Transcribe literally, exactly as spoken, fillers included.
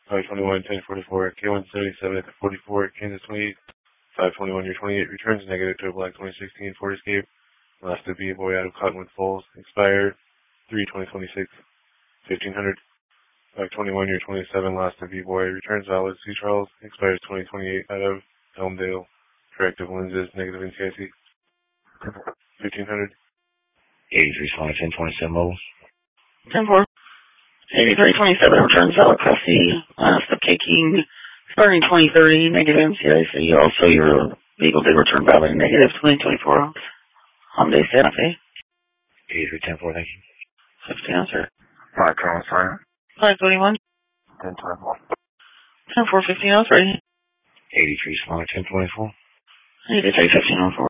five twenty-one, ten forty-four, K one seventy-seven at the forty-four, Kansas twenty-eight, five twenty-one, year twenty-eight, returns negative to a black twenty sixteen Ford Escape, last to be a boy out of Cottonwood Falls, expired three twenty twenty-six, fifteen hundred, five twenty-one, year twenty-seven, last to be boy, returns valid, C. Charles, expires twenty twenty-eight out of Elmdale, corrective lenses, negative N C I C, fifteen hundred, eighty-three, ten twenty-seven mobile. ten four. eighty-three twenty-seven returns valid class C, last of taking starting twenty thirty, negative M C I C. Also, your legal day return valid negative twenty twenty-four. Hyundai Santa Fe. eighty-three ten four, thank you. fifty answer. five twenty-one, five twenty-one. ten twenty-four. ten four fifteen, I was ready. eighty-three ten twenty-four. eighty-three fifteen oh four.